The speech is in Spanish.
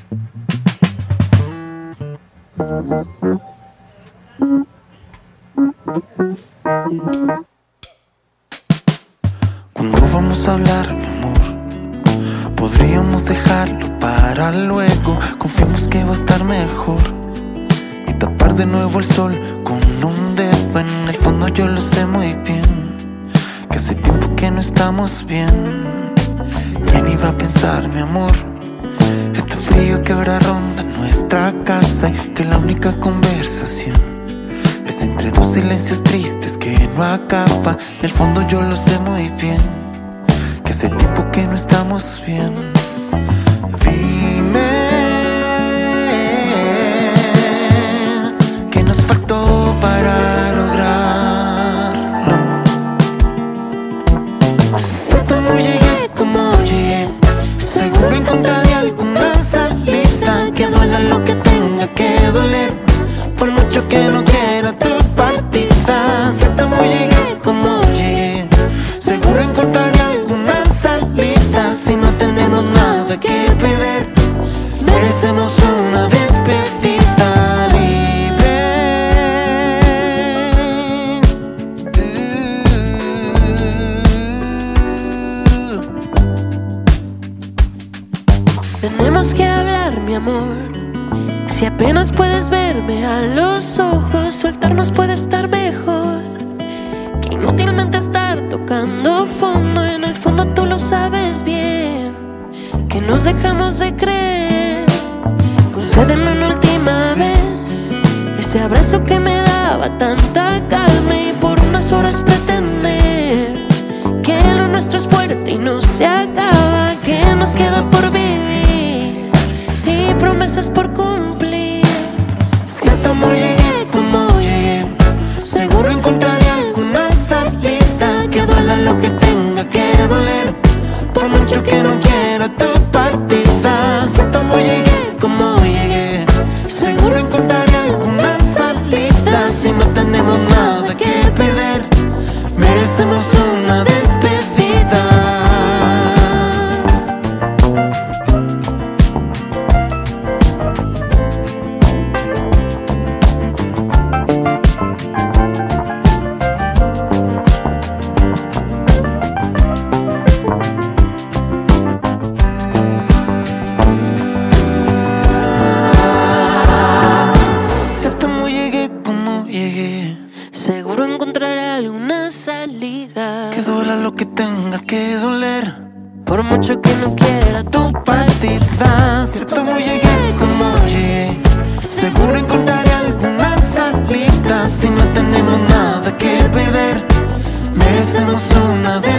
¿Cuándo vamos a hablar, mi amor? Podríamos dejarlo para luego. Confiemos que va a estar mejor y tapar de nuevo el sol con un dedo. En el fondo yo lo sé muy bien, que hace tiempo que no estamos bien. ¿Quién iba a pensar, mi amor? Este frío que ahora ronda nuestra casa, y que la única conversación es entre dos silencios tristes que no acaba. En el fondo yo lo sé muy bien, que hace tiempo que no estamos bien. Dime qué nos faltó para lograrlo. Sé cómo llegué, como llegué. Seguro encontraré alguna salida, que duela lo que tenga que doler, por mucho que no quiera tu partida. Sé cómo llegué, como llegué. Seguro encontraré alguna salida. Si no tenemos nada que perder, merecemos una despedida libre. Tenemos que hablar, mi amor. Si apenas puedes verme a los ojos, soltarnos puede estar mejor que inútilmente estar tocando fondo. En el fondo tú lo sabes bien, que nos dejamos de creer. Concédeme una última vez ese abrazo que me daba tanta calma, y por unas horas pretender que lo nuestro es fuerte y no se acaba, que nos queda por vivir y promesas por cumplir. Sé cómo llegué, como llegué. Seguro encontraré alguna salida, que duela lo que tenga que doler, por mucho que no quiera tu partida. Sé cómo llegué, como llegué. Seguro encontraré alguna salida. Si no tenemos nada que perder, merecemos una despedida. Seguro encontraré alguna salida, Que duela lo que tenga que doler, por mucho que no quiera tu partida. Sé cómo llegué, como llegué. Seguro encontraré alguna salida. Si no tenemos nada que perder, merecemos una de